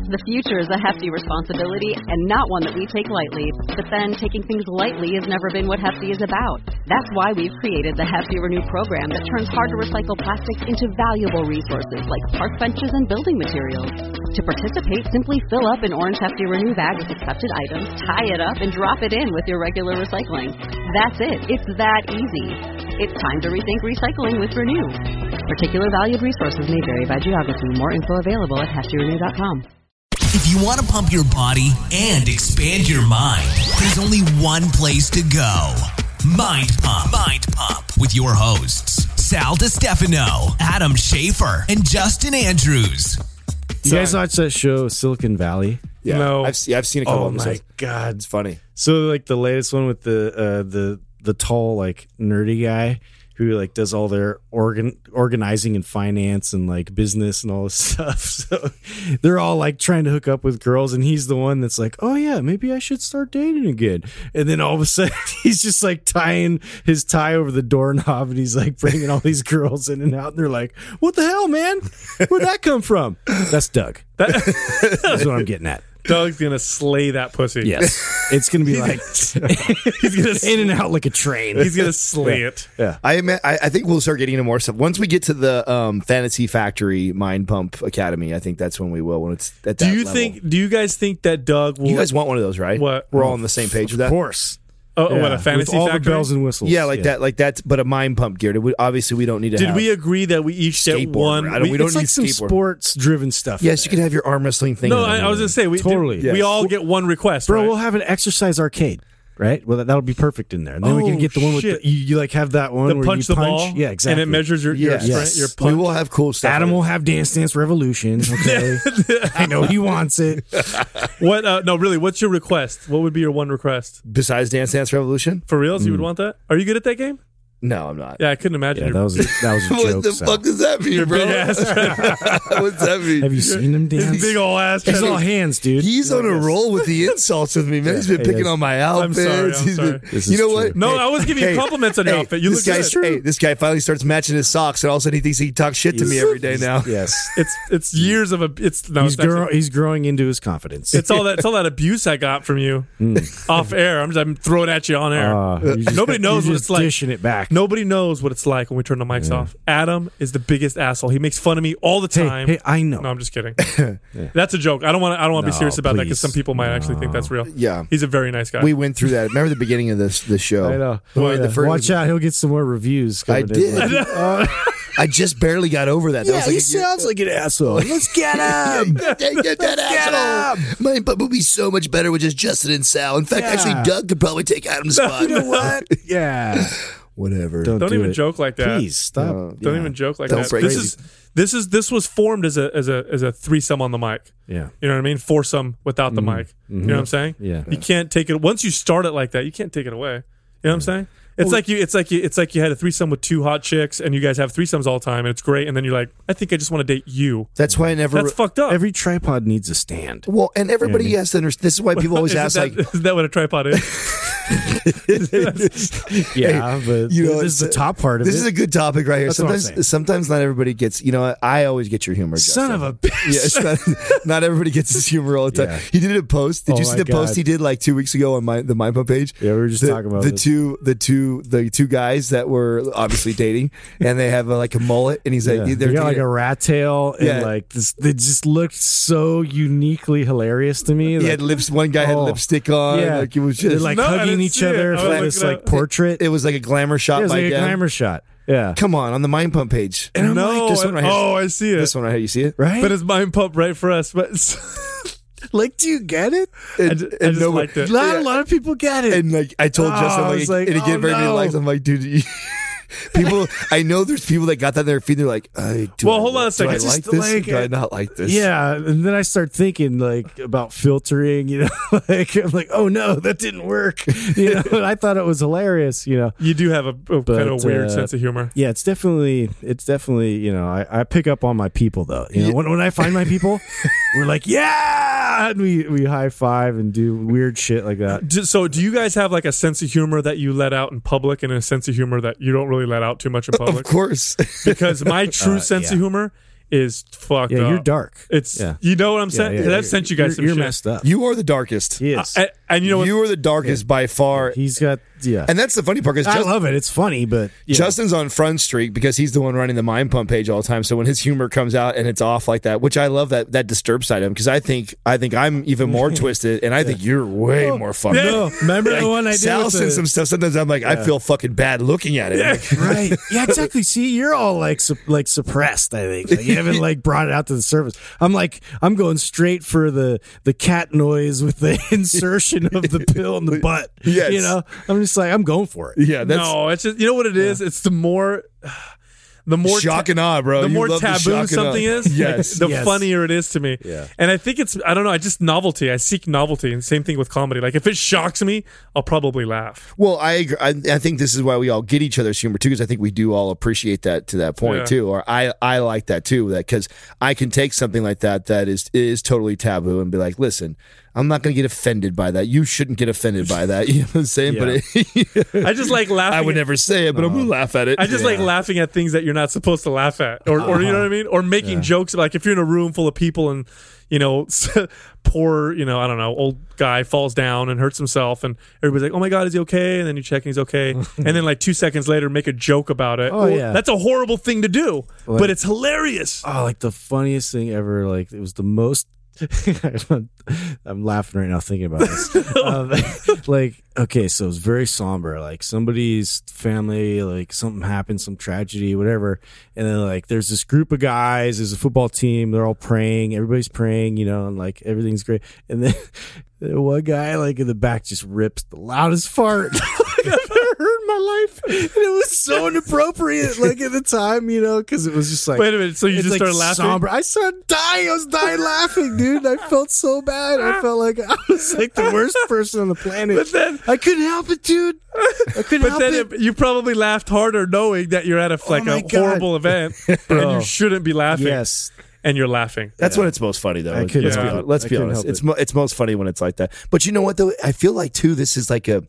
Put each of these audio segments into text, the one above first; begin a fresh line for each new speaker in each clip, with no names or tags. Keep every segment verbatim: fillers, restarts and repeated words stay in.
The future is a hefty responsibility and not one that we take lightly. But then, taking things lightly has never been what Hefty is about. That's why we've created the Hefty Renew program that turns hard-to-recycle plastics into valuable resources like park benches and building materials. To participate, simply fill up an orange Hefty Renew bag with accepted items, tie it up, and drop it in with your regular recycling. That's it. It's that easy. It's time to rethink recycling with Renew. Particular valued resources may vary by geography. More info available at hefty renew dot com.
If you want to pump your body and expand your mind, there's only one place to go. Mind Pump. Mind Pump with your hosts, Sal DiStefano, Adam Schaefer, and Justin Andrews.
You guys watch that show, Silicon Valley?
Yeah,
No.
I've, yeah, I've seen a couple
Oh
of
my
episodes.
God.
It's funny.
So like the latest one with the uh, the the tall like nerdy guy who like does all their organ organizing and finance and like business and all this stuff. So they're all like trying to hook up with girls, and he's the one that's like, oh yeah, maybe I should start dating again. And then all of a sudden he's just like tying his tie over the doorknob, and he's like bringing all these girls in and out, and they're like, what the hell, man? Where'd that come from? That's Doug. That's what I'm getting at.
Doug's gonna slay that pussy.
Yes, it's gonna be like
He's gonna
in and out like a train.
He's gonna slay it.
Yeah.
I, ima- I I think we'll start getting into more stuff once we get to the um, Fantasy Factory Mind Pump Academy. I think that's when we will. When it's at that
Do you
level.
think? Do you guys think that Doug will?
you guys want one of those, right?
What?
We're all on the same page with that.
Of course.
Oh,
Yeah,
what a fantasy
with all
factory?
the bells and whistles.
Yeah, like that, like that, but a mind pump gear. We, obviously, we don't need to.
Did
have
we agree that we each get
skateboard,
one?
I don't- we don't
it's
need
like some
skateboard.
sports-driven stuff.
Yes,
in
you
there.
can have your arm wrestling thing.
No,
in
I,
there.
I was gonna say we
Totally.
did-
Yes.
We all get one request,
Bro,
right?
we'll have an exercise arcade, right? Well, that, that'll be perfect in there. And then we
Oh,
can get the one with
shit.
the, you, you like have that one
the
where
punch
you
the
punch.
ball.
Yeah, exactly.
And it measures your your,
Yes.
strength,
Yes.
your
we
punch.
will have cool stuff.
Adam
on it.
will have Dance Dance Revolution. Okay, I know he wants it.
What? Uh, no, really. What's your request? What would be your one request?
Besides Dance Dance Revolution.
For reals,
Mm.
you would want that? Are you good at that game?
No, I'm not.
Yeah, I couldn't imagine.
Yeah,
your-
that was a, that was a
What
joke.
the
Sal.
fuck does that mean,
your
bro?
big ass.
What's that mean?
Have you seen him dance?
His big old ass.
He's
trying
all
to-
hands, dude.
He's on a roll with the insults with me, man. He's been
He
picking
is.
on my outfits.
I'm sorry, I'm
He's
sorry.
been,
This
you
is
know
true.
what?
No, I was giving you compliments on your
hey,
outfit. You
this
look
guy's,
good.
Hey, this guy finally starts matching his socks, and all of a sudden he thinks he can talk shit to me every day now.
Yes,
It's it's years of a. It's no.
he's
It's, actually-
grow, he's growing into his confidence.
it's all that. It's all that abuse I got from you off air. I'm just I'm throwing at you on air.
Uh, you just-
Nobody knows
you're
what
just
it's like.
Dishing it back.
Nobody knows what it's like when we turn the mics off. Adam is the biggest asshole. He makes fun of me all the
Hey,
time.
hey, I know.
No, I'm just kidding. That's a joke. I don't want to. I don't want to
No,
be serious about that
please.
because some people might actually think that's real.
Yeah.
He's a very nice guy.
We went through that. Remember the beginning of this this show?
I know.
When
Oh,
the
yeah.
first-
Watch out, he'll get some more reviews.
I
coming in.
did. I just barely got over that. that was like a year-
like an asshole. Let's get him.
Get, get that asshole. My butt would be so much better with just Justin and Sal. In fact,
Yeah.
actually, Doug could probably take Adam's spot.
You know what? Yeah.
Whatever.
Don't,
Don't
do
even
it.
joke like that.
Please stop.
Uh,
Don't
Yeah.
even joke like
Don't
that.
break
This
it.
is this is this was formed as a as a as a threesome on the mic.
Yeah.
You know what I mean? Foursome without the mic. You know what I'm saying?
Yeah.
You can't take it once you start it like that. You can't take it away. You know what I'm saying? It's like you. It's like you. It's like you had a threesome with two hot chicks, and you guys have threesomes all the time, and it's great. And then you're like, I think I just want to date you.
That's why I never.
That's fucked up.
Every tripod needs a stand.
well, and everybody has to understand. This is why people always
Isn't
ask,
that,
like,
isn't that what a tripod is?
Yeah, but
you know,
this is the
it's-
top part of
this
it.
is a good topic right here.
That's what I'm
Sometimes,
saying.
sometimes not everybody gets. You know, what? I always get your humor.
Son
Justin.
of a bitch.
Yeah, it's not, not everybody gets his humor all the time.
Yeah.
He did a post. Did
Oh
you see
my
the post
God.
he did like two weeks ago on my the Mind Pump page?
Yeah, we were just
the,
talking about
the
this.
two, the two, the two guys that were obviously dating, and they have a, like a mullet, and he's like,
Yeah.
they're
They got like
taking-
a rat tail, and
Yeah.
like this. They just looked so uniquely hilarious to me.
he
Like,
had lips. One guy had
Oh.
lipstick on.
yeah,
like it was
they're
just
like
No, I
hugging
didn't
each
see it.
other
I was
for
looking
this
it
like
up.
portrait.
it was like a glamour shot
Yeah, it was
by
like a
them.
glamour shot. Yeah,
Come on, on the Mind Pump page.
And I'm
no.
like,
this one right here.
oh, I see it.
This one right here, you see it?
right?
But it's mind pump right for us. But
like, do you get it?
And,
I ju- I
and
just
nobody-
liked it.
Not
Yeah.
a lot of people get it.
And like I told
Oh,
Justin,
I
like,
was like,
and he get
oh,
very many
no.
likes. I'm like, dude, you, people. I know there's people that got that in their feed. They're like, I, do
Well,
I,
hold on a
do
second.
I
It's
like
just
this?
like-
do I not like this?
Yeah, and then I start thinking like about filtering, you know, like I'm like, oh no, that didn't work, you know. And I thought it was hilarious, you know.
you do have a, a kind of weird
uh,
sense of humor.
Yeah, it's definitely, it's definitely, you know, I, I pick up on my people though. You know,
Yeah.
when when I find my people, we're like, yeah, and we we high five and do weird shit like that.
D- So, do you guys have like a sense of humor that you let out in public, and a sense of humor that you don't really let out too much in
Of
public?
course.
Because my true
Uh,
sense
yeah.
of humor is fucked
Yeah,
up.
you're dark.
It's
Yeah.
you know what I'm saying?
Yeah, yeah.
'Cause I've sent you guys
You're,
some
you're
shit.
messed up.
You are the darkest.
He is.
I- and you know what?
You are the darkest by far.
He's got yeah.
And that's the funny part because
I love it. It's funny, but yeah.
Justin's on Front Streak because he's the one running the Mind Pump page all the time. So when his humor comes out and it's off like that, which I love that that disturbed side of him because I think I think I'm even more twisted and I think you're way more fucked
No,
up.
remember
Like,
the one I did
Sal
with
sends
the-
some stuff. Sometimes I'm like, I feel fucking bad looking at it. Like,
Right. Yeah, exactly. See, you're all like su- like suppressed, I think. Like, you haven't like brought it out to the surface. I'm like I'm going straight for the the cat noise with the insertion of the pill in the butt.
Yes.
You know? I'm just like I'm going for it.
yeah, that's
no, it's just you know what it is. It's the more, the more
shock
ta-
and awe, bro.
the
You
more
love the
taboo
shock and
something
awe.
is,
Yes.
the
Yes.
funnier it is to me.
Yeah.
And I think it's I don't know. I just novelty. I seek novelty, and same thing with comedy. Like if it shocks me, I'll probably laugh.
Well, I, agree. I I think this is why we all get each other's humor too, because I think we do all appreciate that to that point
Yeah.
too. Or I I like that too, that because I can take something like that that is is totally taboo and be like, listen, I'm not going to get offended by that. You shouldn't get offended by that. You know what I'm saying?
Yeah.
But it,
I just like laughing.
I would
at-
never say it, but I'm going to laugh at it.
I just like laughing at things that you're not supposed to laugh at, or, or you know what I mean, or making jokes. Like if you're in a room full of people and you know, poor, you know, I don't know, old guy falls down and hurts himself, and everybody's like, "Oh my god, is he okay?" And then you check and he's okay, and then like two seconds later, make a joke about it.
Oh, yeah.
That's a horrible thing to do,
Like-
but it's hilarious.
Oh, like the funniest thing ever. Like it was the most. I'm laughing right now thinking about this. um, like, okay, so it was very somber. Like somebody's family, like something happened, some tragedy, whatever. And then like there's this group of guys. There's a football team. They're all praying. Everybody's praying, you know, and like everything's great. And then one guy, like in the back, just rips the loudest fart I've ever heard in my life. And it was so inappropriate, like at the time, you know, because it was just like.
Wait a minute, so you
It's
just
like
started laughing?
somber. I started dying. I was dying laughing, dude. I felt so bad. I felt like I was like the worst person on the planet.
But then-
I couldn't help it, dude. I couldn't
But
help
then
it.
it, you probably laughed harder knowing that you're at a like
my
a
God.
horrible event and you shouldn't be laughing.
Yes.
And you're laughing.
That's when it's most funny, though.
I couldn't
Let's be
help
honest.
it.
Let's
I
be
couldn't
honest.
help
It's
it.
mo- it's most funny when it's like that. But you know what, though? I feel like too. This is like a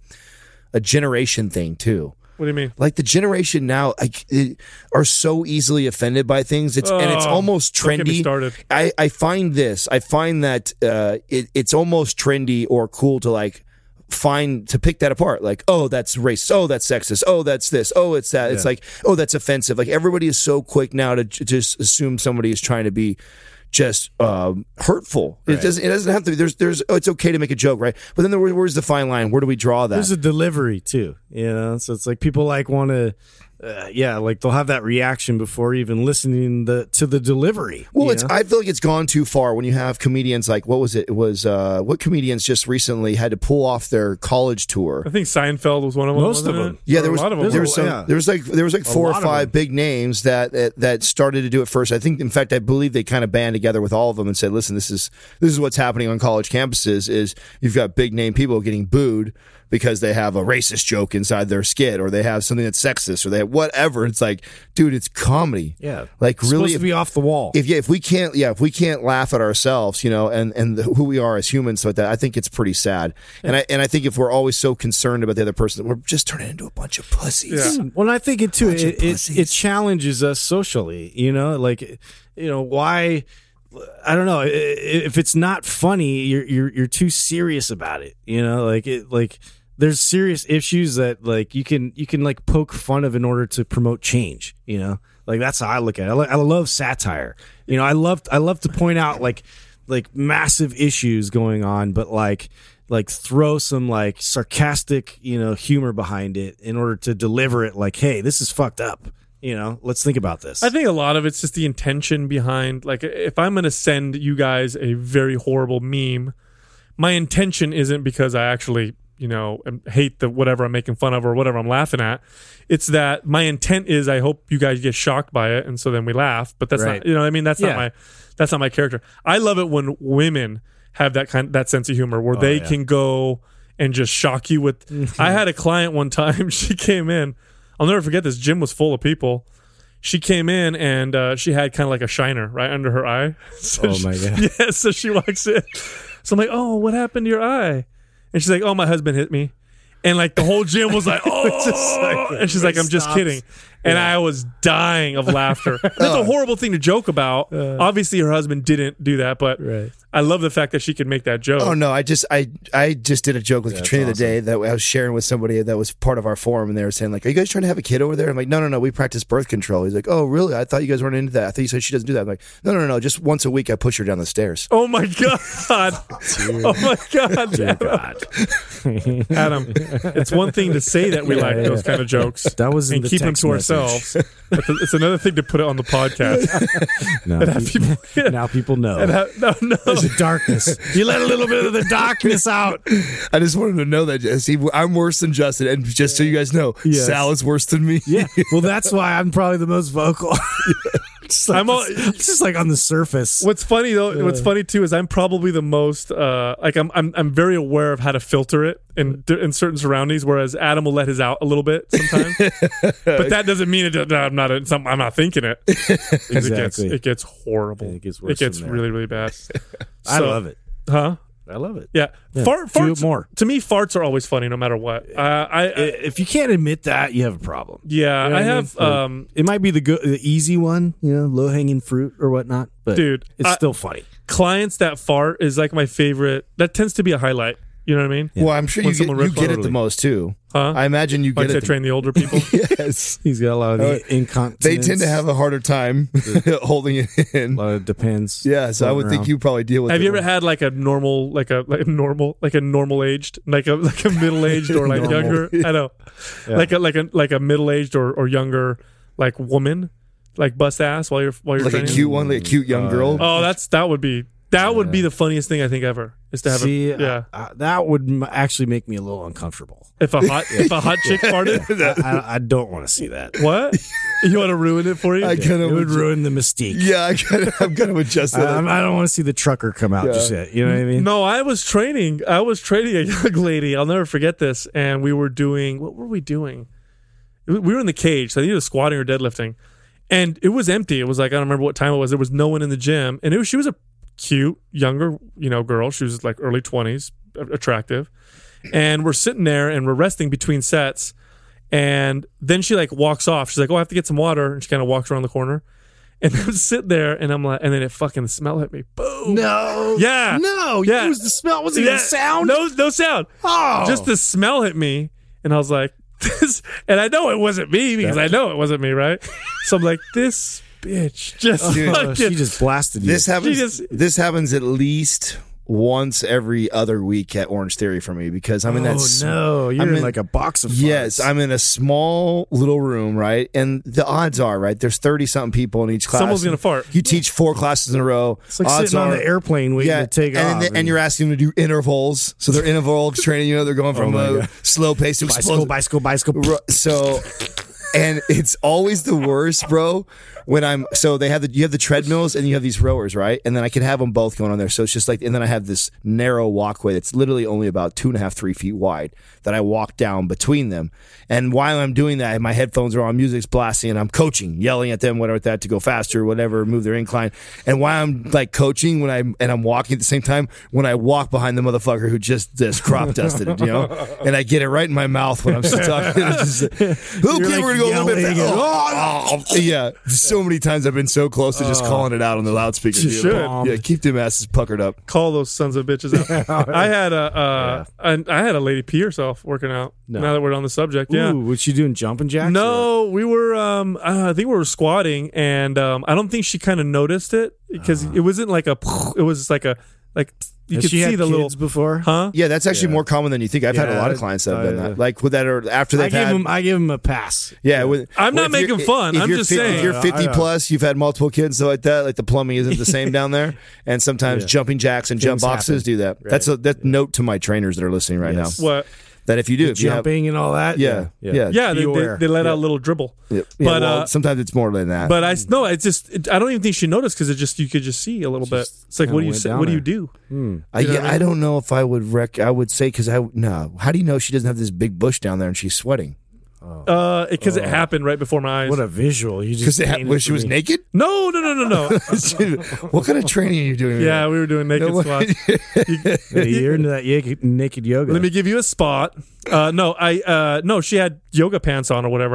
a generation thing too.
What do you mean?
Like the generation now, like, it, are so easily offended by things. It's and it's
Oh,
almost
don't get me
trendy.
started.
I I find this. I find that uh, it, it's almost trendy or cool to like find to pick that apart. Like, oh, that's racist. Oh, that's sexist. Oh, that's this. Oh, it's that. It's like, oh, that's offensive. Like everybody is so quick now to j- just assume somebody is trying to be just um, hurtful. It doesn't. It doesn't have to be. There's. There's. Oh, it's okay to make a joke, right? But then there, where's the fine line? Where do we draw that?
There's a delivery too, you know. So it's like people like want to, uh, yeah, like they'll have that reaction before even listening the to the delivery.
Well,
you
it's.
know?
I feel like it's gone too far when you have comedians like what was it? It was uh, what comedians just recently had to pull off their college tour.
I think Seinfeld was one of them.
Most of
wasn't
them.
it?
Yeah,
Or
there was
a lot of them.
there
were.
was some,
yeah.
there was like there was like four or
lot of
five
them.
big names that, that that started to do it first. I think, in fact, I believe they kind of band together with all of them and said, "Listen, this is this is what's happening on college campuses. Is you've got big name people getting booed because they have a racist joke inside their skit, or they have something that's sexist, or they have whatever. It's like, dude, it's comedy.
yeah,
like
It's
really,
supposed to be off the wall.
if yeah, if we can't, yeah, if we can't laugh at ourselves, you know, and and the, who we are as humans, like that, I think it's pretty sad. And I and I think if we're always so concerned about the other person, we're just turning into a bunch of pussies.
Yeah.
Well, and I think it too.
Bunch of
It, it
pussies.
it challenges us socially. You know, like you know why. I don't know. I- i- If it's not funny, you're you're you're too serious about it. You know, like it like there's serious issues that like you can you can like poke fun of in order to promote change. You know, like that's how I look at it. I, li- I love satire. You know, I love I love to point out like like massive issues going on, but like like throw some like sarcastic, you know, humor behind it in order to deliver it like, hey, this is fucked up. You know, let's think about this.
I think a lot of it's just the intention behind. Like, if I'm going to send you guys a very horrible meme, my intention isn't because I actually, you know, am- hate the whatever I'm making fun of or whatever I'm laughing at. It's that my intent is I hope you guys get shocked by it, and so then we laugh. But that's
Right.
not, you know, what I mean, that's
Yeah.
not my, that's not my character. I love it when women have that kind, that sense of humor where they
yeah.
can go and just shock you with. I had a client one time. She came in. I'll never forget this. Gym was full of people. She came in and uh, she had kind of like a shiner right under her eye. So
Oh,
she-
my God.
Yeah, so she walks in. So I'm like, oh, what happened to your eye? And she's like, oh, my husband hit me. And like the whole gym was like, oh,
Just like-
and she's like, I'm just
stops.
kidding. and I was dying of laughter. That's a horrible thing to joke about. Obviously, her husband didn't do that, but
Right.
I love the fact that she could make that joke.
Oh no! I just I I just did a joke with
Yeah,
Katrina
that's
the day that I was sharing with somebody that was part of our forum, and they were saying like, "Are you guys trying to have a kid over there?" I'm like, "No, no, no. We practice birth control." He's like, "Oh, really? I thought you guys weren't into that. I thought you said she doesn't do that." I'm like, "No, no, no. no. Just once a week, I push her down the stairs."
Oh my god! Oh my god!
Dear
Adam.
God.
Adam, it's one thing to say that we
Yeah,
like
yeah.
those kind of jokes
That was in
and
the
keep them
text
to
message.
ourselves. But th- it's another thing to put it on the podcast.
Now,
And have
people,
people-
now people know.
And ha- no, no.
There's a darkness. You let a little bit of the darkness out.
I just wanted to know that. See, I'm worse than Justin, and just so you guys know,
Yes.
Sal is worse than me.
Yeah. Well, that's why I'm probably the most vocal. Just like
I'm all-
this- it's just like on the surface.
What's funny though, what's funny too is I'm probably the most uh, like I'm I'm I'm very aware of how to filter it in in certain surroundings, whereas Adam will let his out a little bit sometimes. But that doesn't mean it. I'm not. It's not I'm not thinking it. It gets
Exactly.
it gets horrible.
It gets worse
It gets
from there.
really really bad.
I
So-
love it.
Huh?
I love it.
Yeah.
Yeah.
Fart,
Do it
farts
more.
To me, farts are always funny, no matter what. Uh, I, I
If you can't admit that, you have a problem.
yeah,
You know
I
what
have.
mean? Like,
Um,
it might be the good, the easy one, you know, low hanging fruit or whatnot, but
Dude,
it's
I-
still funny.
clients that fart is like my favorite. That tends to be a highlight. You know what I mean?
Well, I'm sure
When
you get,
someone
you
rips
get it
totally.
the most too.
Huh?
I imagine you
Like
get
to
it. The,
train the older people.
yes,
He's got a lot of
Uh,
the incontinence.
they tend to have a harder time holding it in.
a lot of depends.
Yeah, so I would
floating
think
around.
you probably deal with.
Have
it
you ever
more.
had like a normal, like a like a normal, like a normal aged, like a like a middle aged or like
Normal.
younger? I know,
Yeah.
like a like a like a middle aged or, or younger like woman, like bust ass while you're while you're
like a
training?
cute one, like a cute young
Uh,
girl?
Oh, that's that would be that would be the funniest thing I think ever is to have
See,
a yeah.
uh, uh, that would m- actually make me a little uncomfortable.
If a hot if a hot chick farted,
I, I, I don't want to see that.
what? You want to ruin it for you?
I kind
It
of
would ruin the mystique.
Yeah, I kind of, I'm kind of adjusted.
I, I don't want to see the trucker come out
Yeah.
just yet. You know what I mean?
No, I was training. I was training a young lady. I'll never forget this. And we were doing what were we doing? We were in the cage. So I think it was squatting or deadlifting, and it was empty. It was like I don't remember what time it was. There was no one in the gym, and it was she was a cute younger you know girl. She was like early twenties, attractive, and we're sitting there and we're resting between sets, and then she like walks off. She's like, "Oh, I have to get some water," and she kind of walks around the corner. And I'm sitting there, and I'm like, and then it fucking the smell hit me. Boom.
No.
Yeah.
No.
Yeah.
It was the smell. Was it
Yeah.
the sound?
No, no sound.
Oh.
Just the smell hit me, and I was like, "This." And I know it wasn't me because I know it wasn't me, right? So I'm like, "This bitch just
Dude,
Oh, she
fucking."
just blasted you.
This happens.
just-
this happens at least once every other week at Orange Theory for me because I'm in that.
Oh
s-
no! You're
I'm
in,
in-
like a box of farts.
Yes, I'm in a small little room, right? And the odds are, right? There's thirty something people in each class.
Someone's gonna fart.
You teach four classes in a row.
It's like
odds
sitting on
are,
the airplane waiting
yeah,
to take
and,
off.
then- and you're asking them to do intervals. So they're interval training. You know, they're going from
Oh my
a
God.
slow pace to
bicycle,
explosive.
bicycle, bicycle.
Ru- So, and it's always the worst, bro. When I'm so they have the you have the treadmills and you have these rowers, right? And then I can have them both going on there. So it's just like, and then I have this narrow walkway that's literally only about two and a half, three feet wide that I walk down between them. And while I'm doing that, my headphones are on, music's blasting, and I'm coaching, yelling at them, whatever, with that to go faster, whatever, move their incline. And while I'm like coaching, when I and I'm walking at the same time, when I walk behind the motherfucker who just just crop dusted it, you know, and I get it right in my mouth when I'm still talking. It's just, okay,
You're,
we're
like,
gonna go a little bit
yelling
faster.
and-
Oh, oh, yeah. So many times I've been so close to just calling it out on the loudspeaker.
You should.
Yeah, keep them asses puckered up.
Call those sons of bitches out. I had a uh, I, I had a lady pee herself working out.
No.
Now that we're on the subject, yeah.
Ooh, was she doing jumping jacks?
No, we were. Um, uh, I think we were squatting, and um, I don't think she kind of noticed it because it wasn't like a. It was like a like you
Has
could
she
see
had
the
kids
little
before?
huh.
Yeah, that's actually
Yeah.
more common than you think. I've had a
Yeah,
lot of clients that have
uh,
done that.
yeah.
Like with that, or after
I
they've
give
had.
him. I give him a pass.
yeah, with,
I'm
well,
not
if you're-
making fun.
if
I'm
you're
just
fifty,
saying.
If you're
Yeah,
fifty
I know.
plus, you've had multiple kids, stuff like that. Like the plumbing isn't the same down there, and sometimes
Yeah.
jumping jacks and jump
Things
boxes
happen.
do that.
Right.
That's a that note to my trainers that are listening right
Yes.
What?
now. That if you do, if you have,
Jumping and all that.
Yeah, yeah.
Yeah,
Be
they, they,
aware.
they let
Yeah.
out a little dribble.
yeah,
But,
well,
uh,
sometimes it's more than that.
But I no, it's just it, I don't even think she noticed because it just you could just see a little bit. It's like
kinda
what do you
went
say?
down
What do you
there.
do?
I,
You know
yeah,
what I
I,
mean?
don't know if I would rec. I would say because I no. How do you know she doesn't have this big bush down there and she's sweating?
Uh, because it happened right before my eyes.
What a visual! You
Because
just painted
when she
for
was
me.
naked.
No, no, no, no, no.
Dude, what kind of training are you doing?
Yeah, we were doing naked
No,
squats.
Hey, you're into that naked, naked yoga.
Let me give you a spot. Uh, no, I uh, no, she had yoga pants on or whatever,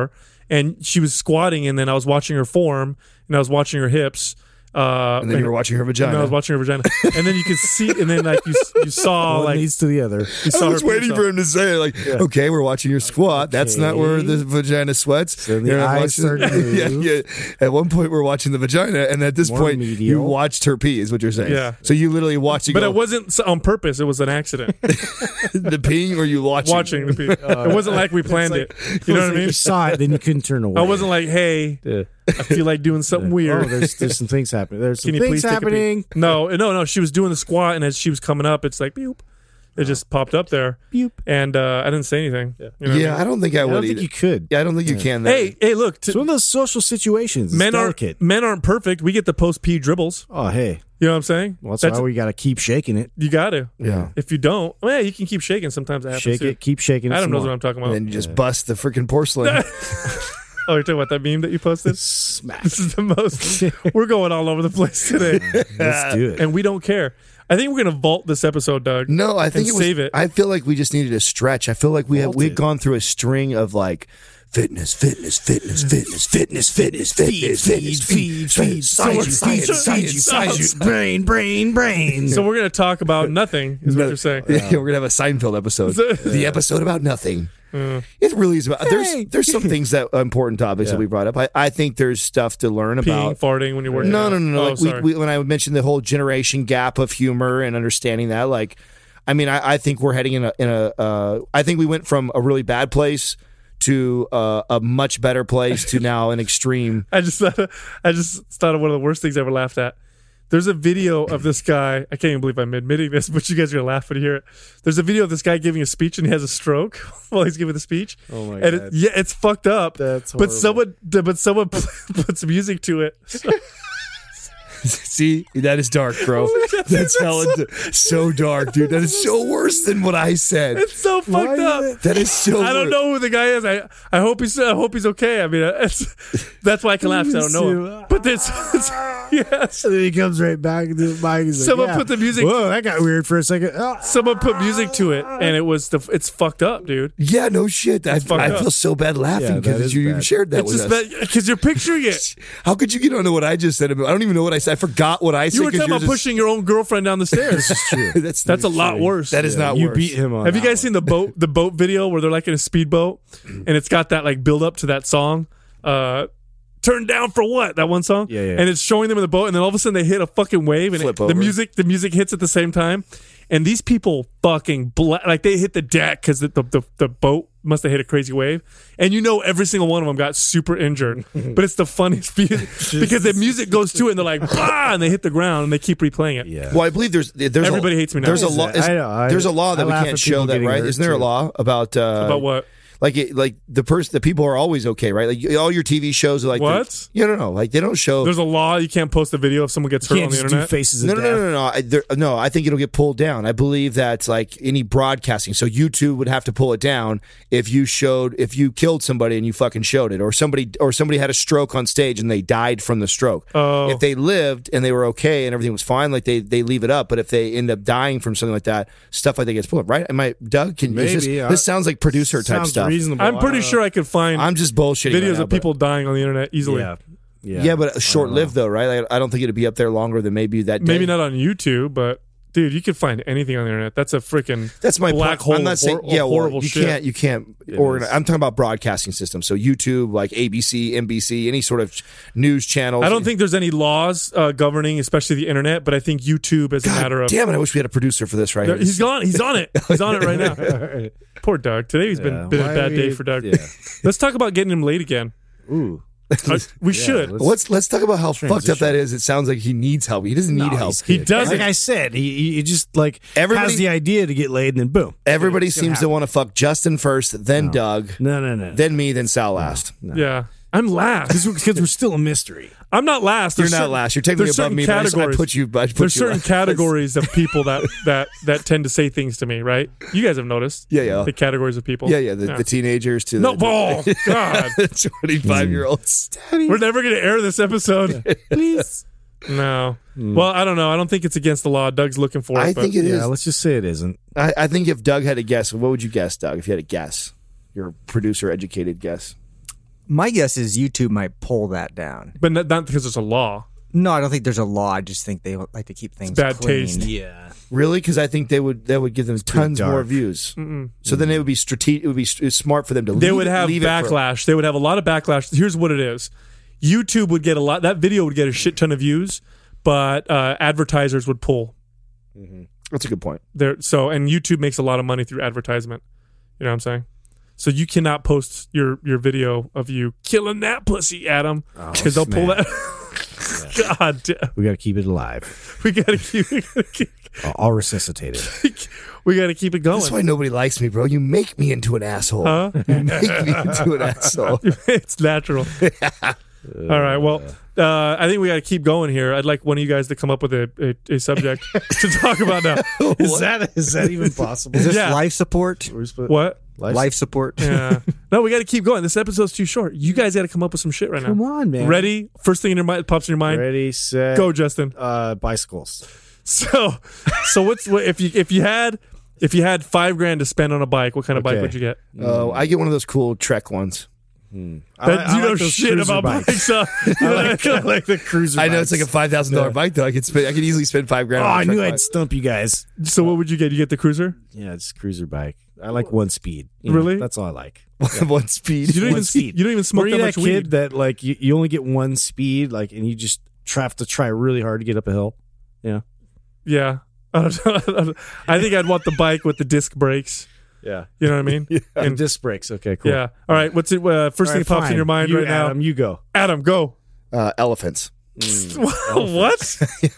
and she was squatting, and then I was watching her form, and I was watching her hips. Uh,
And then you were watching her vagina.
And I was watching her vagina, and then you could see, and then like you you saw
One
like
leads to the other.
you saw
I was
her
waiting
penis
for him to say, like, okay, we're watching your squat. That's not where the vagina sweats.
So the
You're not
eyes
watching-
start to move.
yeah, yeah. At one point, we're watching the vagina, and at this
More
point,
medial.
you watched her pee, is what you're saying.
Yeah.
So you literally watched it
But
go,
it wasn't s- on purpose. It was an accident.
the peeing, or you watching?
Watching the people. It wasn't like we planned it. You know what I mean?
You saw it, then you couldn't turn away.
I wasn't like, hey,
Yeah.
I feel like doing something
Oh,
weird.
there's there's some things happening. There's some
Can you
things
please take a peek?
happening.
No, no, no. She was doing the squat, and as she was coming up, it's like, beep. It just popped up there.
Beep.
And uh, I didn't say anything. You know what I
Yeah,
mean?
I don't think I
I
would.
don't think
either.
you could.
Yeah, I don't think you can. That.
Hey, hey, look.
It's
T-
one of those social situations. It's
men aren't
delicate.
men aren't perfect. We get the post pee dribbles.
Oh, hey.
You know what I'm saying?
Well, that's, why we got to keep shaking it.
you got to.
Yeah.
If you don't, well, yeah, you can keep shaking. Sometimes it happens.
Shake
too.
it. Keep shaking it.
Adam
some
knows
more.
what I'm talking
And
about.
then you just bust the freaking porcelain.
Oh, you're talking about that meme that you posted?
Smack.
This is the most. We're going all over the place today,
Let's do it.
and we don't care. I think we're gonna vault this episode, Doug.
No, I think
And
it was,
save it.
I feel like we just needed a stretch. I feel like we have
Vault
we'd
it.
gone through a string of like fitness, fitness, fitness, fitness, fitness, fitness, fitness, fitness,
feed, feed,
science, science,
feed,
science,
feed,
science.
brain, brain, brain.
So we're gonna talk about nothing. Is what you're saying?
Yeah, we're gonna have a Seinfeld episode. The episode about nothing. It really is about. There's there's some things that important topics that we brought up. I, I think there's stuff to learn
Peeing,
about.
farting when you're working.
No,
out.
no, no, no.
Oh,
like we,
sorry.
we, when I mentioned the whole generation gap of humor and understanding that, like, I mean, I, I think we're heading in a, in a. Uh, I think we went from a really bad place to uh, a much better place to now an extreme.
I just thought, I just thought of one of the worst things I ever laughed at. There's a video of this guy. I can't even believe I'm admitting this, but you guys are gonna laugh when you hear it. There's a video of this guy giving a speech and he has a stroke while he's giving the speech.
Oh my
and it,
God.
yeah, it's fucked up.
That's
but
horrible.
someone, but someone puts music to it. So,
See, that is dark, bro. That's hella d- so dark, dude. That is so worse than what I said.
it's so fucked up.
That is so.
I don't
worse.
know who the guy is. I I hope he's I hope he's okay. I mean, it's, that's why I can laugh. 'Cause I don't know him. But this, it's, yes.
And then he comes right back to the mic. He's like,
Someone
yeah.
put the music-
Whoa, that got weird for a second. Oh.
Someone put music to it, and it was the. It's fucked up, dude.
Yeah, no shit. I,
fucked
I
up.
feel so bad
Yeah,
laughing
that
because
is
you even
bad.
shared that
It's
with
just
us.
because you're picturing it.
How could you get onto what I just said? About, I don't even know what I said. I forgot what I said.
You were
'cause
talking
you're
about
just-
pushing your own girlfriend down the stairs.
That's
That's a lot worse.
That is not
you
worse.
beat him on
Have you
that
guys seen the boat the boat video where they're like in a speedboat and it's got that like build up to that song? Uh Turn down for what? That one song?
Yeah, yeah.
And it's showing them in the boat and then all of a sudden they hit a fucking wave and
Flip
it, the
over.
music the music hits at the same time. And these people fucking bla- like they hit the deck because the, the, the, the boat must have hit a crazy wave. And you know every single one of them got super injured. But it's the funniest music because the music goes to it and they're like, bah! And they hit the ground and they keep replaying it.
Yeah.
Well, I believe there's there's
Everybody
a,
hates me now.
There's a
What is
law.
that?
is-
I know, I-
there's a law that
I
we
laugh
can't
at
show
people
that,
getting
right?
hurt,
Isn't there a
too.
law about uh,
About what?
Like it, like the person, the people are always okay, right? Like all your T V shows are like
What?
Yeah, no, no, like they don't show.
There's a law you can't post a video if someone gets hurt
Can't
on the
just do
internet.
faces of
No, no,
death.
no, no, no. I, there, no, I think it'll get pulled down. I believe that like any broadcasting, so YouTube would have to pull it down if you showed, if you killed somebody and you fucking showed it, or somebody, or somebody had a stroke on stage and they died from the stroke.
Oh.
If they lived and they were okay and everything was fine, like they they leave it up. But if they end up dying from something like that, stuff like that gets pulled up, right? Am I, Doug? Can
Maybe,
is this,
yeah.
this sounds like producer type
Sounds
stuff.
reasonable.
I'm
I
pretty
don't
sure I could find
I'm just bullshitting.
videos
right now,
of people
but-
dying on the internet easily.
Yeah. Yeah.
Yeah, but short lived though, right? I, I don't think it'd be up there longer than maybe that. Day.
Maybe not on YouTube, but dude, you could find anything on the internet. That's a freaking
That's my
black
point.
hole.
I'm not
of
saying
hor-
yeah, well,
horrible
you
shit.
can't you can't organize. I'm talking about broadcasting systems. So YouTube, like A B C, N B C, any sort of news channels.
I don't think there's any laws uh, governing, especially the internet, but I think YouTube is a
God
matter of.
damn it! I wish we had a producer for this right
There-
here.
He's gone. He's on it. He's on it right now. Poor Doug. Today's been
Yeah.
been a
Why
bad
are
day
we-
for Doug.
yeah.
Let's talk about getting him late again.
Ooh.
Uh, we should.
let's-
Let's let's talk about how fucked up
Transition.
that is. It sounds like he needs help. He doesn't need
No,
help.
he's
He
good.
doesn't.
Like I said, he, he he just like
Everybody-
has the idea to get laid, and then boom.
Everybody
It's gonna
seems to
happen.
want to fuck Justin first, then Doug,
No, no, no.
then me, then Sal last.
Yeah, I'm last.
Because we're still a mystery.
I'm not last.
You're
There's
not
certain-
last. You're technically
there's
above
certain
me. But I, just- I
categories.
put you. I put
There's
you
certain
last.
categories of people that that that tend to say things to me, right? You guys have noticed.
Yeah, yeah.
The categories of people.
Yeah, yeah. The, the teenagers to
No,
the
oh, God.
twenty-five year olds.
We're never going to air this episode.
Please.
No. Well, I don't know. I don't think it's against the law. Doug's looking for it.
I
but
think it is.
Yeah, let's just say it isn't.
I, I think if Doug had to guess, what would you guess, Doug? If you had to guess, your producer educated guess.
My guess is YouTube might pull that down.
But not, not because it's a law.
No, I don't think there's a law. I just think they like to keep things
bad
clean.
taste.
Yeah.
Really? Because I think they would that would give them tons
dark.
more views.
Mm-mm.
So then it would be strategic. It would be st- smart for them to.
They
leave
would
it-
have
leave it for-
backlash. They would have a lot of backlash. Here's what it is: YouTube would get a lot. That video would get a shit ton of views, but uh, advertisers would pull.
That's a good point.
There, so and YouTube makes a lot of money through advertisement. You know what I'm saying? So you cannot post your your video of you killing that pussy, Adam, because they'll pull
man.
that. God damn.
We got to keep it alive.
We gotta keep. We gotta keep,
I'll, I'll resuscitate it.
we gotta keep it going.
That's why nobody likes me, bro. You make me into an asshole.
Huh?
You make me into an asshole.
It's natural. All right. Well, uh, I think we got to keep going here. I'd like one of you guys to come up with a, a, a subject to talk about now.
Is that is that even possible?
Is this
Yeah.
life support?
We're supposed-
What?
Life,
Life support?
Yeah. No, we got to keep going. This episode's too short. You guys got to come up with some shit right now.
Come on, man.
Ready? First thing in your mind pops in your mind.
Ready, set,
Go, Justin.
Uh, bicycles.
So, so what's what, if you if you had if you had five grand to spend on a bike? What kind of bike
Okay.
would you get?
Oh, I get one of those cool Trek ones.
I
That,
like- I
you know
like those
shit
cruiser
about
bikes.
bikes. Huh?
I like, I like the cruiser.
I know it's like a
bikes.
five thousand dollar bike though. I could spend. I could easily spend five
Oh,
grand. on a
I
Trek
knew
bike.
I'd stump you guys.
So what would you get? You get the cruiser?
Yeah, it's a cruiser bike. I like one speed. You know,
Really?
that's all I like.
one speed.
You don't
One
even
speed.
you don't even smoke
Were you
that
that
much
kid
weed.
that like you, you only get one speed, like, and you just try, have to try really hard to get up a hill? Yeah.
Yeah. I don't know. I think I'd want the bike with the disc brakes.
Yeah.
You know what I mean?
And
And
disc brakes. Okay, cool.
yeah. All right. What's it? Uh, first
All
thing
right,
that pops in
fine.
your mind
You,
right now?
Adam, you go.
Adam, go.
Uh, elephants.
What?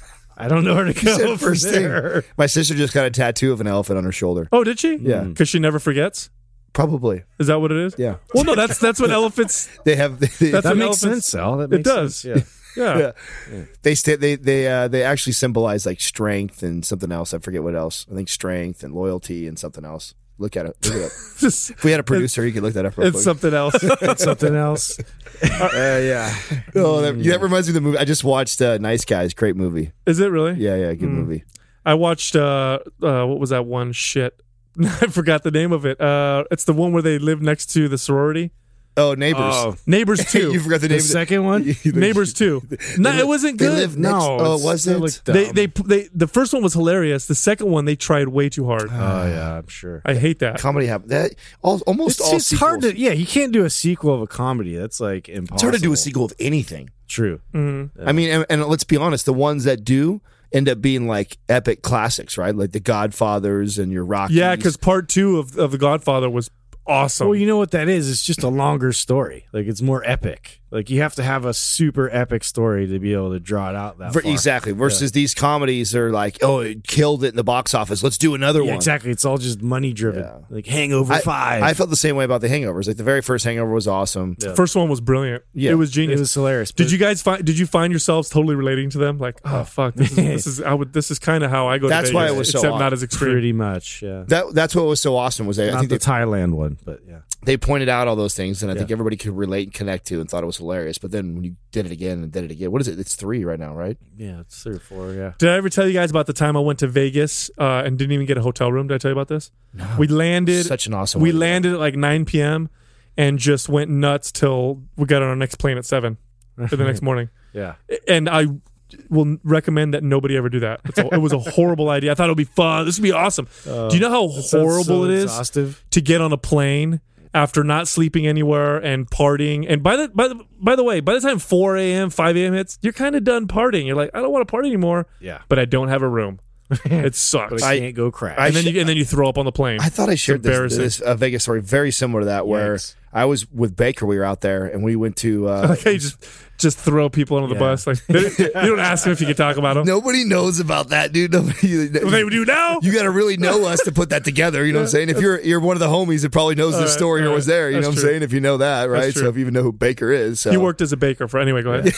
I don't know where to
You said
go
first
from
thing.
there.
My sister just got a tattoo of an elephant on her shoulder.
Oh, did she?
Yeah.
Because she never forgets.
Probably.
Is that what it is?
Yeah.
Well, no. That's that's what elephants.
They have. They,
That's
That
what
makes
elephants-
sense, Sal. That
It
makes
does.
sense. Yeah.
Yeah.
yeah. They stay. They they uh, they actually symbolize like strength and something else. I forget what else. I think strength and loyalty and something else. Look at it. Look it up.
Just-
If we had a producer, you could look that up. Real
it's
quick.
something else.
Something else.
Uh, yeah. Oh, that, that reminds me of the movie. I just watched uh, Nice Guys. Great movie.
Is it really?
Yeah, yeah, good movie.
I watched. Uh, uh, what was that one? Shit. I forgot the name of it. Uh, it's the one where they live next to the sorority.
Oh, Neighbors.
Oh,
Neighbors two.
you forgot the
the
name. of
second one?
Neighbors two. No, it wasn't
They
good.
live next.
No,
oh,
it's-
was
it
it?
looked
They,
dumb.
they they the first one was hilarious. The second one they tried way too hard.
Oh yeah, I'm sure.
I hate that.
Comedy happened. That all, almost
It's,
all.
it's hard
sequels-
to. Yeah, you can't do a sequel of a comedy. That's like impossible.
It's hard to do a sequel of anything.
True.
Mm-hmm.
I mean, and, and let's be honest, the ones that do end up being like epic classics, right? Like the Godfathers and your Rockies.
Yeah, because part two of, of The Godfather was awesome.
Well, you know what that is? It's just a longer story. Like it's more epic. Like you have to have a super epic story to be able to draw it out that
Ver-
far.
exactly. Versus these comedies are like, oh, it killed it in the box office. Let's do another
Yeah,
one.
exactly. It's all just money driven.
Yeah.
Like Hangover
I,
Five.
I felt the same way about the Hangovers. Like the very first Hangover was awesome.
Yeah.
First one was brilliant.
Yeah.
It was
it
genius.
was hilarious.
Did
but-
you guys find? Did you find yourselves totally relating to them? Like, oh fuck, this is this is I would this is kind of how I go.
That's
to
why
Vegas,
it was so
except
odd.
not as extreme.
Pretty much. Yeah.
That that's what was so awesome was they, I
Not
think
the
they,
Thailand one, but yeah.
they pointed out all those things, and I think
Yeah.
everybody could relate and connect to, and thought it was hilarious. But then when you did it again and did it again, what is it? It's three right now, right?
Yeah, it's three or four. Yeah.
Did I ever tell you guys about the time I went to Vegas uh, and didn't even get a hotel room? Did I tell you about this? No. We landed.
Such an awesome.
We
idea.
landed at like nine p.m. and just went nuts till we got on our next plane at seven for the next morning.
Yeah.
And I will recommend that nobody ever do that. It's a, it was a horrible idea. I thought it would be fun. This would be awesome. do you know how
That sounds
horrible
so
it is
exhaustive.
to get on a plane after not sleeping anywhere and partying? And by the by the by the way, by the time four a.m., five a.m. hits, you're kind of done partying. You're like, I don't want to party anymore.
Yeah.
But I don't have a room. It sucks.
But I
I-
can't go crash.
I
and then
sh-
you and then you throw up on the plane.
I thought I shared this,
embarrassing.
this uh, Vegas story very similar to that, where
Yikes.
I was with Baker. We were out there, and we went to. Uh,
Like how you just just throw people under the
Yeah.
bus. Like they, you don't ask them if you can talk about them.
Nobody knows about that, dude. Nobody.
Well, they do now.
You got to really know us to put that together. You know what I'm saying? If you're you're one of the homies that probably knows this
Alright,
story or
alright.
was there, you know
That's
what I'm
true.
saying? If you know that, right?
true.
So if you even know who Baker is, so.
You worked as a baker for anyway. Go ahead.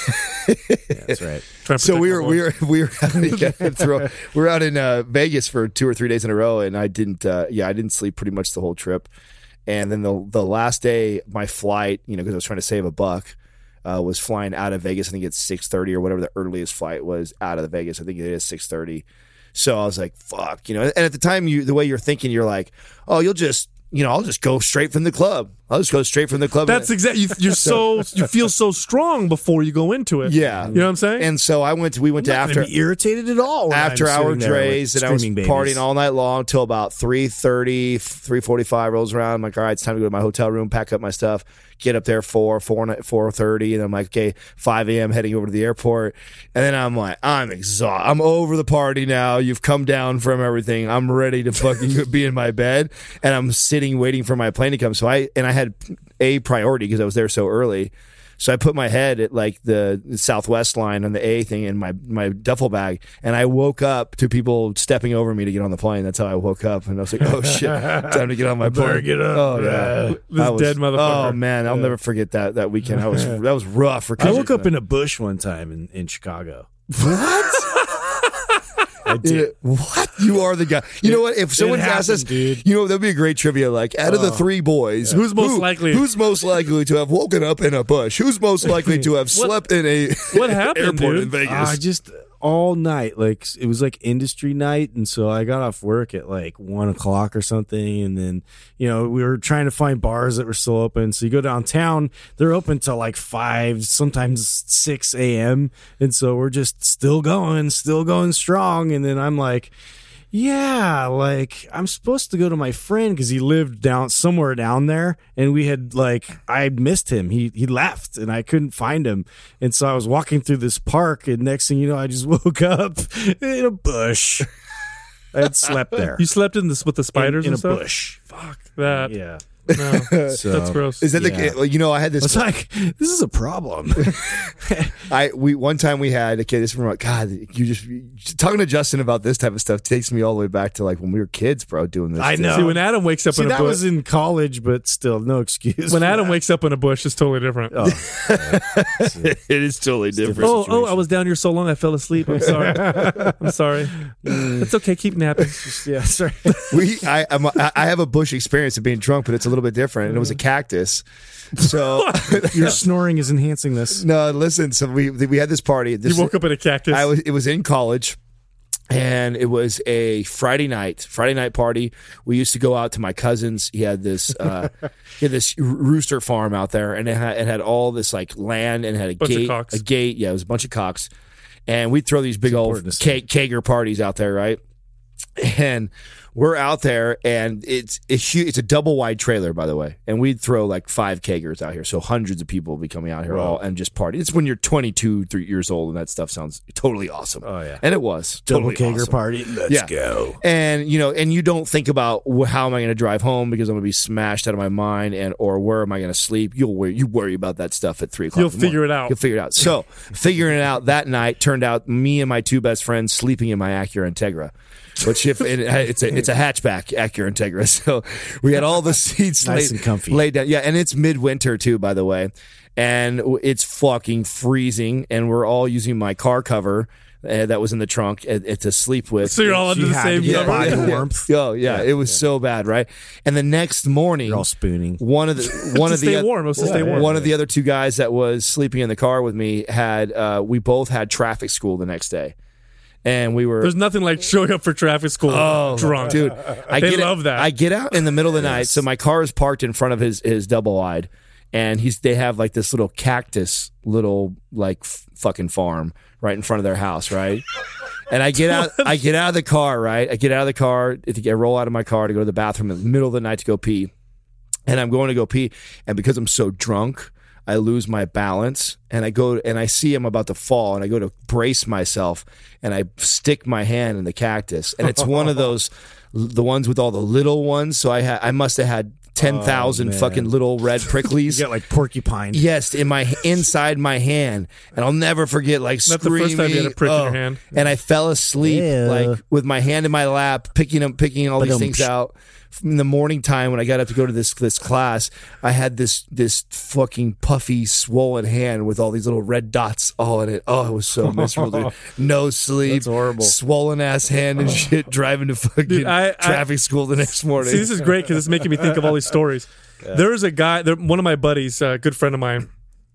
That's right.
Try and
So
protect
we
my
were
voice.
we were we were out, yeah, throw, we were out in uh, Vegas for two or three days in a row, and I didn't. Uh, yeah, I didn't sleep pretty much the whole trip. And then the the last day, my flight, you know, because I was trying to save a buck, uh, was flying out of Vegas. I think it's six thirty or whatever the earliest flight was out of the Vegas. I think it is six thirty. So I was like, "Fuck," you know. And at the time, you the way you're thinking, you're like, "Oh, you'll just." You know, I'll just go straight from the club. I'll just go straight from the club.
That's exactly. You, you're so you feel so strong before you go into it.
Yeah.
You know what I'm saying?
And so I went. To, we went to
I'm not
after
gonna be irritated at all. when
after
I'm
hour
sitting there with
Dre's, and I was
screaming
partying
babies.
all night long till about three thirty, three forty-five rolls around. I'm like, all right, it's time to go to my hotel room, pack up my stuff, get up there four, four, four thirty, and I'm like, okay, five a.m. heading over to the airport, and then I'm like, I'm exhausted. I'm over the party now. You've come down from everything. I'm ready to fucking be in my bed, and I'm sitting waiting for my plane to come. So I and I had a priority because I was there so early. So I put my head at like the Southwest line on the A thing in my, my duffel bag, and I woke up to people stepping over me to get on the plane. That's how I woke up, and I was like, "Oh shit, time to get on my plane."
Better get up.
Oh yeah,
This
I was-
dead motherfucker.
Oh man, I'll never forget that that weekend. I was that was rough for.
I woke up in a bush one time in, in Chicago.
what?
I did.
What? You are the guy. You know what? If someone asked us,
happened, dude.
you know, that'd be a great trivia. Like, out of the three boys,
Who's most
who-
likely-
Who's most likely to have woken up in a bush? Who's most likely to have slept in a
What happened,
airport
dude?
in Vegas?
I just all night, like it was like industry night, and so I got off work at like one o'clock or something, and then you know we were trying to find bars that were still open. So you go downtown, they're open till like five, sometimes six a.m. and so we're just still going, still going strong. And then I'm like, yeah, like I'm supposed to go to my friend because he lived down somewhere down there, and we had like I missed him. He he left, and I couldn't find him, and so I was walking through this park, and next thing you know, I just woke up in a bush. I had slept there
You slept in this with the spiders
in, in
and
a
stuff?
bush.
Fuck that.
Yeah,
No,
so,
that's gross.
Is that
Yeah.
the? You know, I had this.
It's like this is a problem.
I we one time we had okay. This is from God. You just talking to Justin about this type of stuff takes me all the way back to like when we were kids, bro. Doing this.
I
shit.
know.
See, when Adam wakes up
See,
in a
that
bush,
was in college, but still, no excuse.
when
for
Adam
that.
wakes up in a bush, it's totally different.
Oh,
it is totally different.
Oh, oh, I was down here so long I fell asleep. I'm sorry. I'm sorry. It's okay. Keep napping.
yeah, sorry.
we I I'm, a- I have a bush experience of being drunk, but it's a little bit different. And it was a cactus. So
Your snoring is enhancing this.
no, listen. So we we had this party. This,
You woke up in a cactus.
I was. It was in college. And it was a Friday night, Friday night party. We used to go out to my cousin's. He had this, uh, he had this rooster farm out there, and it had, it had all this like land and it had a
Bunch of
gate,
cocks.
a gate. Yeah, it was a bunch of cocks, and we'd throw these big old
important to say.
ke- kegger parties out there, right? And we're out there, and it's it's huge. It's a double wide trailer, by the way. And we'd throw like five keggers out here, so hundreds of people would be coming out here
Wow.
all and just party. It's when you're twenty-two, three years old, and that stuff sounds totally awesome.
Oh, yeah.
and it was
Double
totally
kegger
awesome.
party. Let's
Yeah.
go.
And you know, and you don't think about wh- how am I going to drive home because I'm going to be smashed out of my mind, and or where am I going to sleep? You'll worry, you worry about that stuff at three o'clock.
You'll
in the morning.
figure it out.
You'll figure it out. So figuring it out that night turned out me and my two best friends sleeping in my Acura Integra. Which if it, it's a it's a hatchback Acura Integra, so we had all the seats
Nice
laid,
and comfy.
laid down. Yeah, and it's midwinter too, by the way, and it's fucking freezing, and we're all using my car cover uh, that was in the trunk uh, uh, to sleep with.
So you're all under
You
the
had
same
to get
cover.
by the
Yeah.
warmth.
Oh yeah, it was so bad, right? And the next morning,
You're all spooning.
one of the one
To
of
stay
the
warm. It was to stay warm.
one of the other two guys that was sleeping in the car with me had uh, we both had traffic school the next day, and we were
There's nothing like showing up for traffic school drunk.
dude. I
They
get
love that.
I get out in the middle of the night, so my car is parked in front of his his double wide, and he's they have like this little cactus little like f- fucking farm right in front of their house, right? And I get out I get out of the car, right? I get out of the car to get roll out of my car to go to the bathroom in the middle of the night to go pee, and I'm going to go pee, and because I'm so drunk, I lose my balance, and I go and I see I'm about to fall, and I go to brace myself, and I stick my hand in the cactus, and it's one of those, the ones with all the little ones. So I had, I must have had ten thousand
man.
fucking little red
You
pricklies.
got like porcupine.
Yes, in my inside my hand, and I'll never forget like
Not the
screaming.
first time you had a prick in
oh,
your hand.
and I fell asleep
Ew.
like with my hand in my lap, picking up, picking all these
Ba-dum.
things out. In the morning time when I got up to go to this this class, I had this this fucking puffy, swollen hand with all these little red dots all in it. Oh, it was so miserable, dude. No sleep,
That's horrible.
swollen ass hand and shit. Driving to fucking
Dude, I- I-
traffic school the next morning.
See, this is great because it's making me think of all these stories. There's a guy, there, one of my buddies, a good friend of mine.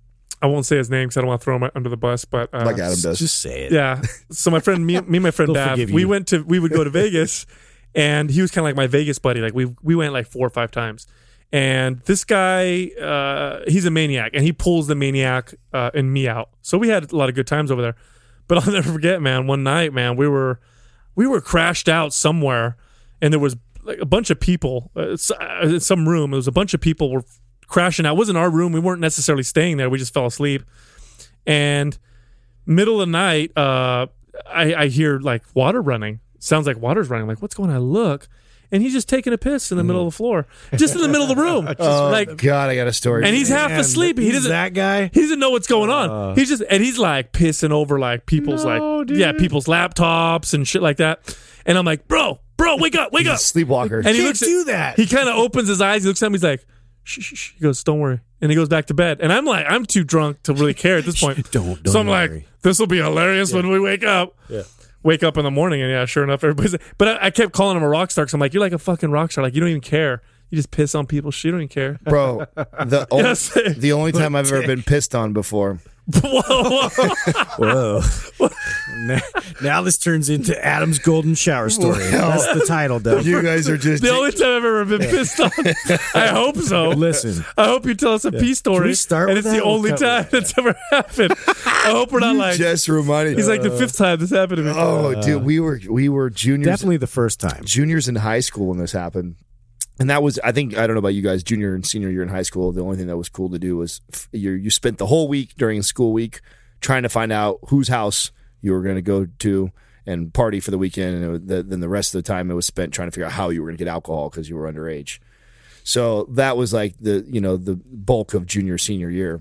I won't say his name because I don't want to throw him under the bus, but uh,
like Adam does.
Just say it.
yeah. So my friend, me, me and my friend
They'll
Dav,
forgive
we
you.
went to, we would go to Vegas, and he was kind of like my Vegas buddy. Like we we went like four or five times, And this guy, uh, he's a maniac, and he pulls the maniac uh, in me out. So we had a lot of good times over there. But I'll never forget, man. One night, man, we were we were crashed out somewhere, and there was like a bunch of people uh, in some room. There was a bunch of people were crashing out. It wasn't our room. We weren't necessarily staying there. We just fell asleep. And middle of the night, uh, I, I hear like water running. Sounds like water's running. I'm like, what's going on? I look, and he's just taking a piss in the middle of the floor, just in the middle of the room.
Oh,
like,
God, I got a story.
and he's half
Man,
asleep. He
he's
doesn't.
that guy.
He doesn't know what's going on.
Uh.
he's just and he's like pissing over like people's
No,
like
dude.
yeah people's laptops and shit like that. And I'm like, bro, bro, wake up, wake
He's a
up.
sleepwalker.
And he
Can't
looks at,
do that.
He kind of opens his eyes. He looks at me. He's like, shh, shh, shh. He goes, don't worry. And he goes back to bed. And I'm like, I'm too drunk to really care at this point.
Don't- don't
so I'm
worry.
like, this will be hilarious when we wake up.
Yeah.
Wake up in the morning, and yeah, sure enough, everybody's. But I, I kept calling him a rock star because I'm like, you're like a fucking rock star. Like you don't even care. You just piss on people's shit. You don't even care.
Bro, the, only,
Yes.
the only time I've ever been pissed on before.
Whoa, whoa.
Whoa. now, now this turns into Adam's golden shower story. That's the title, Doug.
You guys are just...
The only time I've ever been pissed on. I hope so.
Listen.
I hope you tell us a pee story.
Can we start
and
with
it's
that?
the only
We'll cut
time that's ever happened. I hope we're not
you
like.
just reminded
He's like the fifth time this happened to me.
Oh, dude, we were we were juniors,
Definitely the first time.
juniors in high school when this happened, and that was I think I don't know about you guys, junior and senior year in high school. The only thing that was cool to do was f- you you spent the whole week during school week trying to find out whose house you were going to go to and party for the weekend, and it was, the, then the rest of the time it was spent trying to figure out how you were going to get alcohol because you were underage. So that was like the you know the bulk of junior senior year,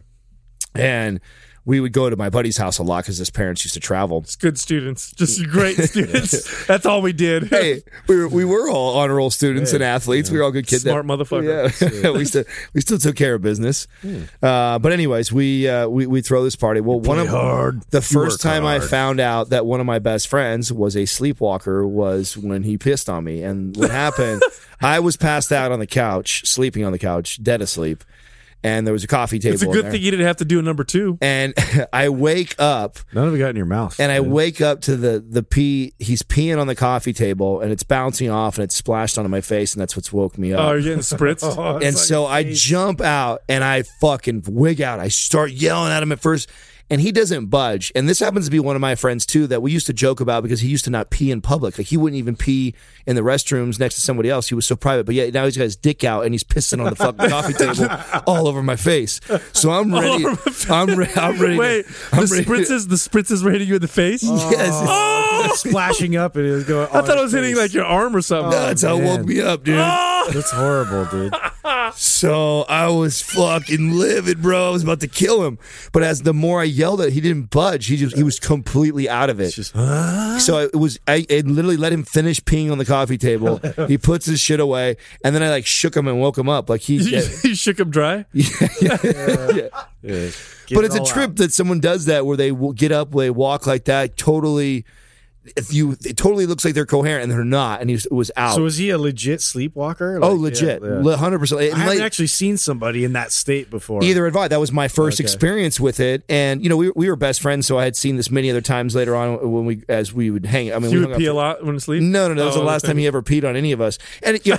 and we would go to my buddy's house a lot because his parents used to travel.
It's good students, just great students. That's all we did.
Hey, we were, we were all honor roll students and athletes. We were all good kids.
Smart motherfucker.
Yeah, we still we still took care of business. Uh, but anyways, we uh, we we throw this party. Well, one of
hard.
the
You
first
work
time I
hard.
found out that one of my best friends was a sleepwalker was when he pissed on me. And what happened? I was passed out on the couch, sleeping on the couch, dead asleep, and there was a coffee table.
It's a
in
good
there.
thing you didn't have to do a number two.
And I wake up.
None of it got in your mouth.
And I
dude.
wake up to the the pee. He's peeing on the coffee table, and it's bouncing off, and it's splashed onto my face, and that's what's woke me
Oh,
up.
you're getting spritzed.
Oh, it's
and
like
so I
face.
jump out, and I fucking wig out. I start yelling at him at first, and he doesn't budge. And this happens to be one of my friends too that we used to joke about because he used to not pee in public. Like he wouldn't even pee in the restrooms next to somebody else. He was so private. But yeah, now he's got his dick out and he's pissing on the fucking coffee table all over my face. So I'm ready.
over my face.
I'm, re- I'm ready.
Wait,
to,
the
I'm ready to-
spritzes, the spritzes rating you in the face.
Yes.
Oh,
splashing up and it was going.
I thought it was hitting like your arm or something.
That's how it woke
man.
me up, dude.
That's horrible, dude.
So I was fucking livid, bro. I was about to kill him. But as the more I yelled at, he didn't budge. He just he was completely out of it.
It's just, huh?
So it was I, I literally let him finish peeing on the coffee table. He puts his shit away, and then I like shook him and woke him up. Like he,
you,
yeah,
you shook him dry.
yeah.
Yeah, get
But
it
it's a
all
trip
out.
that someone does that where they will get up, they walk like that, totally. If you, it totally looks like they're coherent, and they're not, and he was, was out.
So is he a legit sleepwalker?
oh,
Like,
legit,
yeah, yeah.
hundred percent.
I haven't actually seen somebody in that state before.
Either advice. That was my first
Okay.
experience with it, and you know we we were best friends, so I had seen this many other times later on when we as we would hang. I mean,
You
we
would
hung
pee
out
a lot when you sleep.
No, no, no. That was
Oh,
the last
okay.
time he ever peed on any of us, and it, yeah,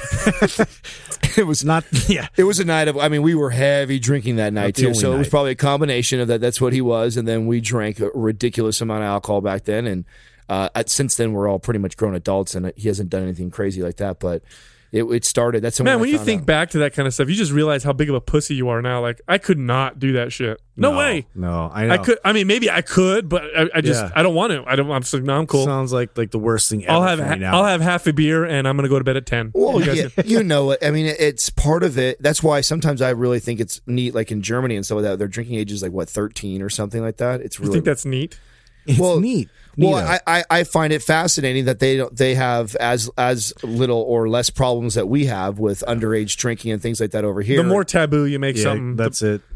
it was
Not, yeah.
It was a night of. I mean, we were heavy drinking that night
the
too,
only
so it was
night.
probably a combination of that. That's what he was, and then we drank a ridiculous amount of alcohol back then, and uh, at, since then we're all pretty much grown adults, and he hasn't done anything crazy like that, but. It, it started. That's
Man,
when
when
I
you
found
think
out.
back to that kind of stuff, you just realize how big of a pussy you are now. Like, I could not do that shit. No, way.
No, I know.
I could. I mean, maybe I could, but I, I just
Yeah.
I don't want to. I don't. I'm just like, no, I'm cool.
Sounds like like the worst thing ever.
I'll have
for
ha-
me now.
I'll have half a beer and I'm gonna go to bed at ten.
Well,
You guys
yeah,
can-
you know it. I mean, it- it's part of it. That's why sometimes I really think it's neat. Like in Germany and stuff like that, their drinking age is like what thirteen or something like that. It's
you
really
think that's neat?
It's
well,
neat.
Well,
Neato.
I, I, I find it fascinating that they don't, they have as as little or less problems that we have with underage drinking and things like that over here.
The more taboo you make
yeah,
something,
that's
the,
it.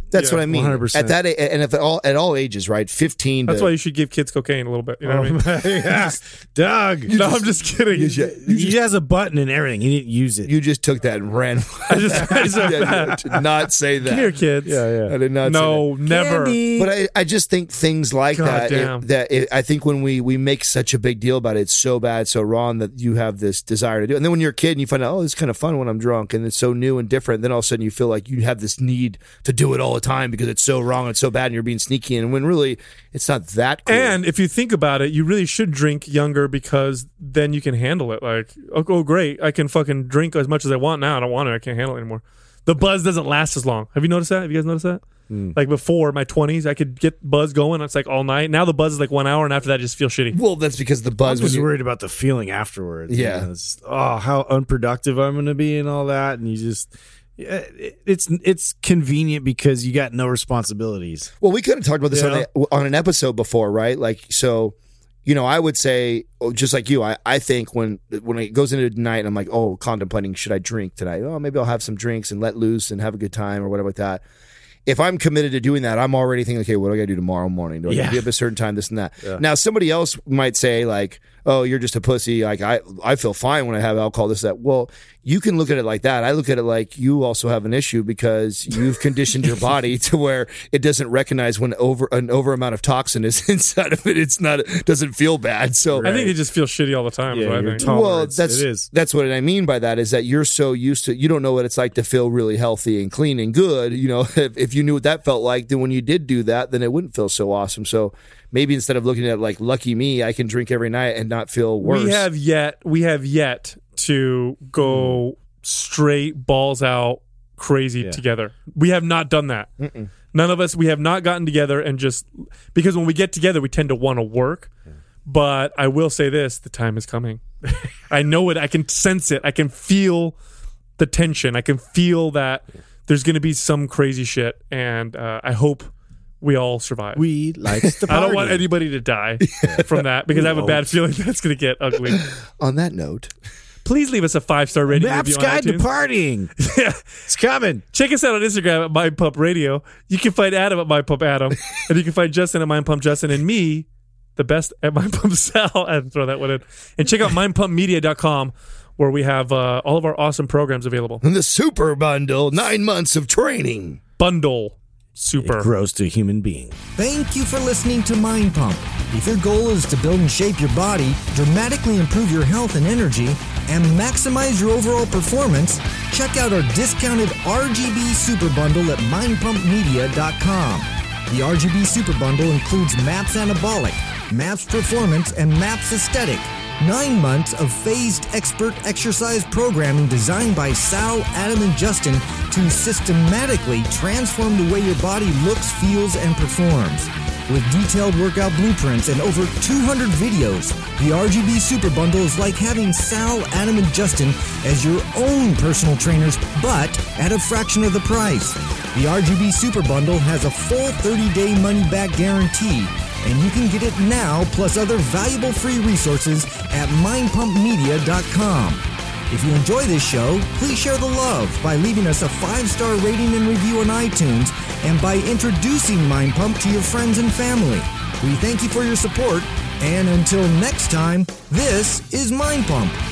That's
Yeah,
what I mean.
one hundred percent.
At that, a- and if at all at all ages, right? Fifteen.
That's
to,
why you should give kids cocaine a little bit. You know what I mean?
yeah. Doug.
No, I'm just kidding.
you ju- you
he
just,
has a button and everything. He didn't use it.
you just took that and ran.
I just, I just
I did not say that.
Come here, kids.
yeah, yeah.
I did not.
No,
say that.
never.
Candy.
But I, I just think things like
God
that,
damn.
it, that it, I think when we, we make such a big deal about it, it's so bad, so wrong that you have this desire to do it. And then when you're a kid and you find out, oh, it's kind of fun when I'm drunk and it's so new and different, then all of a sudden you feel like you have this need to do it all the time because it's so wrong and it's so bad and you're being sneaky. And when really it's not that cool.
And if you think about it, you really should drink younger because then you can handle it. Like, oh, oh, great, I can fucking drink as much as I want now. I don't want it. I can't handle it anymore. The buzz doesn't last as long. Have you noticed that? Have you guys noticed that?
Mm.
Like before my twenties, I could get buzz going. It's like all night. Now the buzz is like one hour, and after that, I just feel shitty.
Well, that's because the
I
buzz
was
was
worried about the feeling afterwards.
Yeah.
You know, it's just, oh, how unproductive I'm going to be and all that. And you just, yeah, it- it's it's convenient because you got no responsibilities.
Well, we could have talked about this
Yeah.
on, a, on an episode before, right? Like, so, you know, I would say, oh, just like you, I, I think when when it goes into the night and I'm like, oh, contemplating, should I drink tonight? Oh, maybe I'll have some drinks and let loose and have a good time or whatever like that. If I'm committed to doing that, I'm already thinking, okay, what do I got to do tomorrow morning? Do I
Yeah.
gotta be up at a certain time, this and that? Now, somebody else might say, like, oh, you're just a pussy. Like, I, I feel fine when I have alcohol, this, that. Well, you can look at it like that. I look at it like you also have an issue because you've conditioned your body to where it doesn't recognize when over an over amount of toxin is inside of it. It's not, it doesn't feel bad. So
I think they just feel shitty all the time. is
Yeah,
what I
you're
think.
tall.
well,
Tolerance,
that's
it is.
that's what I mean by that is that you're so used to you don't know what it's like to feel really healthy and clean and good. You know, if, if you knew what that felt like, then when you did do that, then it wouldn't feel so awesome. So maybe instead of looking at it like lucky me, I can drink every night and not feel worse.
We have yet we have yet to go straight balls out crazy
Yeah.
together. We have not done that.
Mm-mm.
None of us. We have not gotten together and just because when we get together, we tend to want to work. But I will say this: the time is coming. I know it. I can sense it. I can feel the tension. I can feel that there's going to be some crazy shit, and uh, I hope we all survive.
We like to party.
I don't want anybody to die from that because I have a bad feeling that's going to get ugly.
On that note,
Please leave us a five star rating
Maps
review on
Guide to
iTunes.
Partying.
Yeah.
It's coming.
Check us out on Instagram at Mind Pump Radio. You can find Adam at Mind Pump Adam, and you can find Justin at Mind Pump Justin, and me, the best at Mind Pump Sal. I had to throw that one in. And check out mind pump media dot com, where we have uh, all of our awesome programs available.
the super bundle, nine months of training.
Bundle Super.
It grows to a human being.
Thank you for listening to Mind Pump. If your goal is to build and shape your body, dramatically improve your health and energy, and maximize your overall performance, check out our discounted R G B Super Bundle at mind pump media dot com. The R G B Super Bundle includes MAPS Anabolic, MAPS Performance, and MAPS Aesthetic. Nine months of phased expert exercise programming designed by Sal, Adam, and Justin to systematically transform the way your body looks, feels, and performs. With detailed workout blueprints and over two hundred videos, the R G B Super Bundle is like having Sal, Adam, and Justin as your own personal trainers, but at a fraction of the price. The R G B Super Bundle has a full thirty-day money-back guarantee, and you can get it now plus other valuable free resources at mind pump media dot com. If you enjoy this show, please share the love by leaving us a five-star rating and review on iTunes and by introducing Mind Pump to your friends and family. We thank you for your support, and until next time, this is Mind Pump.